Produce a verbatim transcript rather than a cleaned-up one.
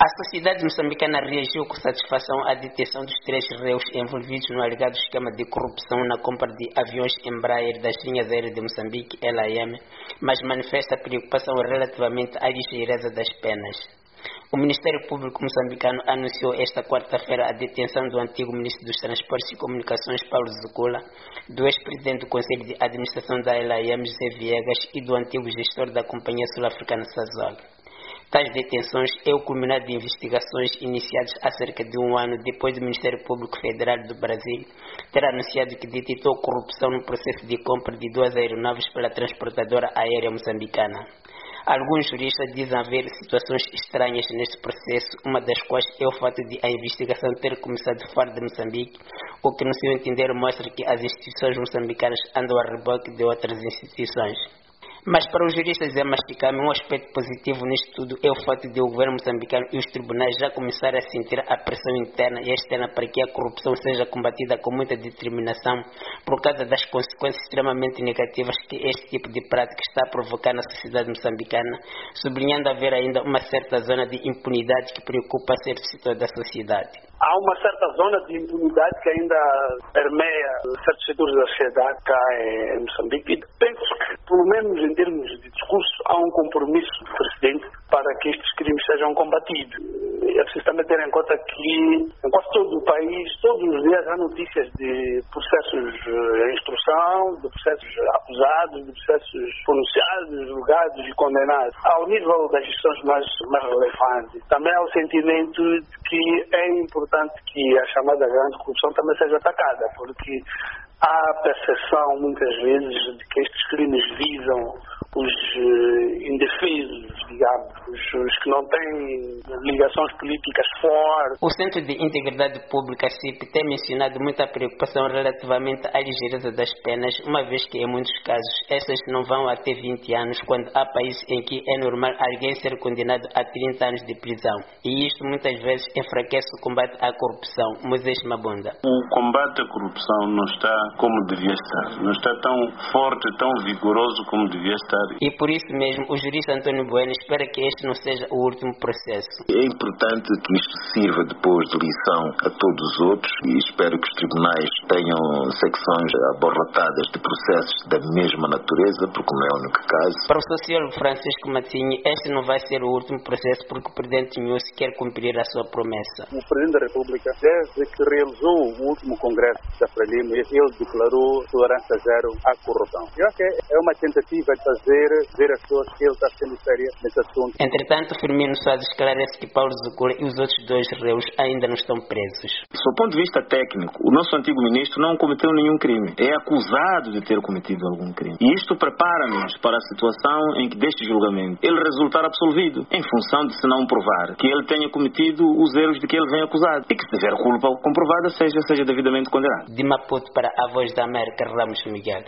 sociedade moçambicana reagiu com satisfação à detenção dos três réus envolvidos no alegado esquema de corrupção na compra de aviões Embraer das linhas aéreas de Moçambique, L A M, mas manifesta preocupação relativamente à ligeireza das penas. O Ministério Público moçambicano anunciou esta quarta-feira a detenção do antigo Ministro dos Transportes e Comunicações, Paulo Zukula, do ex-presidente do Conselho de Administração da L A M, José Viegas, e do antigo gestor da Companhia Sul-Africana Sasol. Tais detenções é o culminar de investigações iniciadas há cerca de um ano depois do Ministério Público Federal do Brasil ter anunciado que detectou corrupção no processo de compra de duas aeronaves pela transportadora aérea moçambicana. Alguns juristas dizem haver situações estranhas neste processo, uma das quais é o fato de a investigação ter começado fora de Moçambique, o que no seu entender mostra que as instituições moçambicanas andam a reboque de outras instituições. Mas para os juristas é masticável, um aspecto positivo nisto tudo é o fato de o governo moçambicano e os tribunais já começarem a sentir a pressão interna e externa para que a corrupção seja combatida com muita determinação por causa das consequências extremamente negativas que este tipo de prática está a provocar na sociedade moçambicana, sublinhando haver ainda uma certa zona de impunidade que preocupa certos setores da sociedade. Há uma certa zona de impunidade que ainda permeia certos setores da sociedade cá em Moçambique. E penso que, pelo menos em termos de discurso, há um compromisso do presidente para que estes crimes sejam combatidos. É preciso também ter em conta que, em quase todo o país, todos os dias há notícias de processos em instrução, de processos acusados, de processos pronunciados, julgados e condenados. Ao nível das instituições mais, mais relevantes, também há o sentimento de que é importante que a chamada grande corrupção também seja atacada, porque há a percepção, muitas vezes, de que estes crimes visam os uh, indefesos, digamos, os, os que não têm ligações políticas fortes. O Centro de Integridade Pública, C I P, tem mencionado muita preocupação relativamente à ligeireza das penas, uma vez que, em muitos casos, essas não vão até vinte anos, quando há países em que é normal alguém ser condenado a trinta anos de prisão. E isto, muitas vezes, enfraquece o combate à corrupção. Moisés Mabunda. O combate à corrupção não está como devia estar. Não está tão forte, tão vigoroso como devia estar. E por isso mesmo, o jurista António Bueno espera que este não seja o último processo. É importante que isto sirva depois de lição a todos os outros e espero que os tribunais tenham secções aborratadas de processos da mesma natureza, porque não é o único caso. Para o sociólogo Francisco Matinho, este não vai ser o último processo porque o presidente Nhus quer cumprir a sua promessa. O presidente da República, desde que realizou o último congresso da Frelimo, ele declarou tolerância zero à corrupção. Eu acho que é uma tentativa de fazer ver as pessoas que ele está sendo séria nesse assunto. Entretanto, Firmino Soares esclarece que Paulo Zukula e os outros dois réus ainda não estão presos. Do ponto de vista técnico, o nosso antigo ministro não cometeu nenhum crime. É acusado de ter cometido algum crime. E isto prepara-nos para a situação em que, deste julgamento, ele resultar absolvido, em função de se não provar que ele tenha cometido os erros de que ele vem acusado. E que, se tiver culpa comprovada, seja, seja devidamente condenado. De Maputo para a Voz da América, Ramos Miguel.